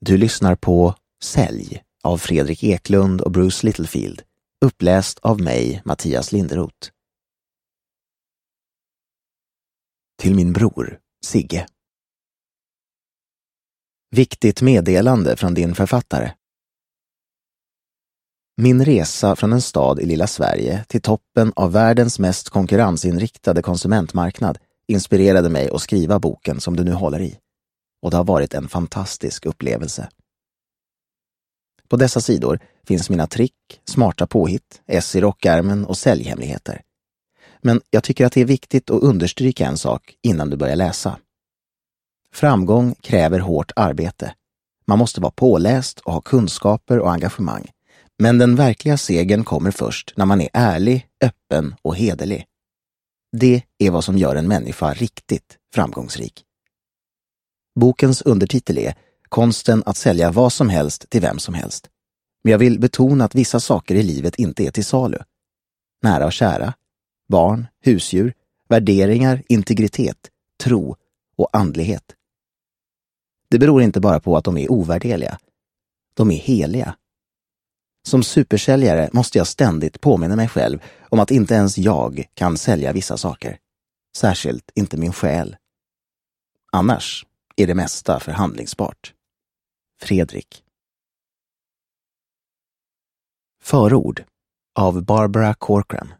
Du lyssnar på Sälj av Fredrik Eklund och Bruce Littlefield, uppläst av mig, Mattias Linderoth. Till min bror, Sigge. Viktigt meddelande från din författare. Min resa från en stad i lilla Sverige till toppen av världens mest konkurrensinriktade konsumentmarknad inspirerade mig att skriva boken som du nu håller i. Och det har varit en fantastisk upplevelse. På dessa sidor finns mina trick, smarta påhitt, ess i rockärmen och säljhemligheter. Men jag tycker att det är viktigt att understryka en sak innan du börjar läsa. Framgång kräver hårt arbete. Man måste vara påläst och ha kunskaper och engagemang. Men den verkliga segern kommer först när man är ärlig, öppen och hederlig. Det är vad som gör en människa riktigt framgångsrik. Bokens undertitel är Konsten att sälja vad som helst till vem som helst. Men jag vill betona att vissa saker i livet inte är till salu. Nära och kära, barn, husdjur, värderingar, integritet, tro och andlighet. Det beror inte bara på att de är ovärderliga. De är heliga. Som supersäljare måste jag ständigt påminna mig själv om att inte ens jag kan sälja vissa saker. Särskilt inte min själ. Annars är det mesta förhandlingsbart. Fredrik. Förord av Barbara Corcoran.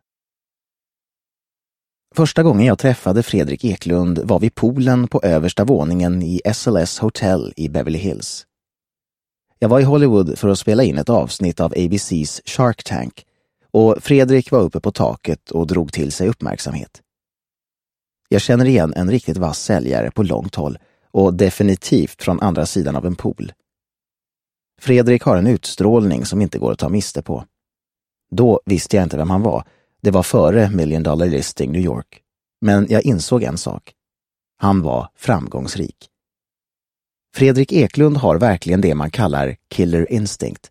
Första gången jag träffade Fredrik Eklund var vid poolen på översta våningen i SLS Hotel i Beverly Hills. Jag var i Hollywood för att spela in ett avsnitt av ABC's Shark Tank och Fredrik var uppe på taket och drog till sig uppmärksamhet. Jag känner igen en riktigt vass säljare på långt håll och definitivt från andra sidan av en pool. Fredrik har en utstrålning som inte går att ta miste på. Då visste jag inte vem han var. Det var före Million Dollar Listing New York. Men jag insåg en sak. Han var framgångsrik. Fredrik Eklund har verkligen det man kallar killer instinct.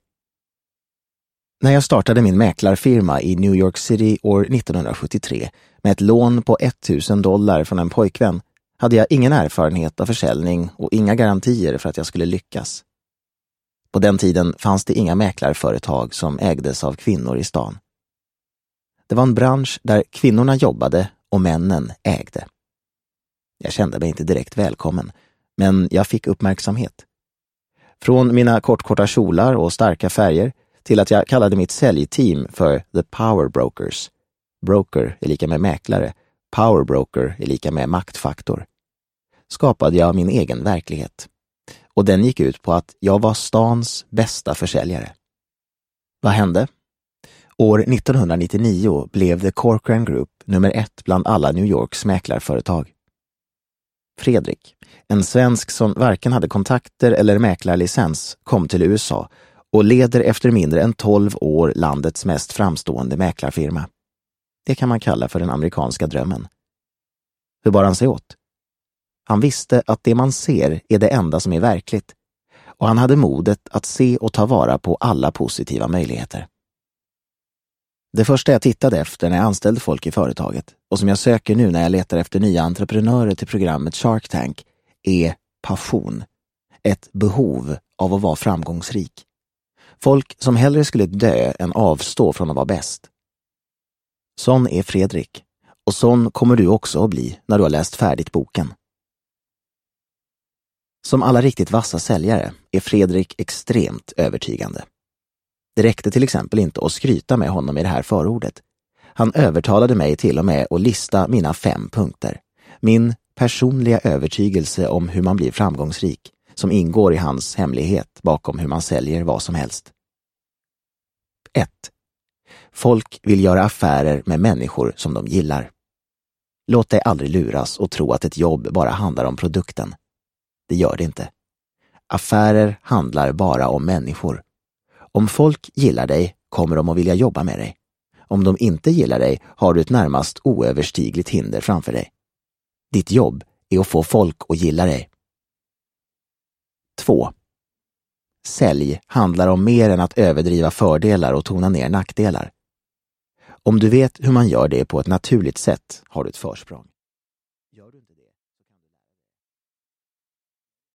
När jag startade min mäklarfirma i New York City år 1973 med ett lån på $1,000 från en pojkvän hade jag ingen erfarenhet av försäljning och inga garantier för att jag skulle lyckas. På den tiden fanns det inga mäklarföretag som ägdes av kvinnor i stan. Det var en bransch där kvinnorna jobbade och männen ägde. Jag kände mig inte direkt välkommen, men jag fick uppmärksamhet. Från mina korta kjolar och starka färger till att jag kallade mitt säljteam för The Power Brokers. Broker är lika med mäklare, Power Broker är lika med maktfaktor. Skapade jag min egen verklighet. Och den gick ut på att jag var stans bästa försäljare. Vad hände? År 1999 blev The Corcoran Group nummer 1 bland alla New Yorks mäklarföretag. Fredrik, en svensk som varken hade kontakter eller mäklarlicens, kom till USA och leder efter mindre än 12 år landets mest framstående mäklarfirma. Det kan man kalla för den amerikanska drömmen. Hur bar han sig åt? Han visste att det man ser är det enda som är verkligt och han hade modet att se och ta vara på alla positiva möjligheter. Det första jag tittade efter när jag anställde folk i företaget och som jag söker nu när jag letar efter nya entreprenörer till programmet Shark Tank är passion. Ett behov av att vara framgångsrik. Folk som hellre skulle dö än avstå från att vara bäst. Sån är Fredrik och sån kommer du också att bli när du har läst färdigt boken. Som alla riktigt vassa säljare är Fredrik extremt övertygande. Det räckte till exempel inte att skryta med honom i det här förordet. Han övertalade mig till och med att lista mina 5 punkter. Min personliga övertygelse om hur man blir framgångsrik, som ingår i hans hemlighet bakom hur man säljer vad som helst. 1. Folk vill göra affärer med människor som de gillar. Låt dig aldrig luras och tro att ett jobb bara handlar om produkten. Det gör det inte. Affärer handlar bara om människor. Om folk gillar dig kommer de att vilja jobba med dig. Om de inte gillar dig har du ett närmast oöverstigligt hinder framför dig. Ditt jobb är att få folk att gilla dig. 2. Sälj handlar om mer än att överdriva fördelar och tona ner nackdelar. Om du vet hur man gör det på ett naturligt sätt har du ett försprång.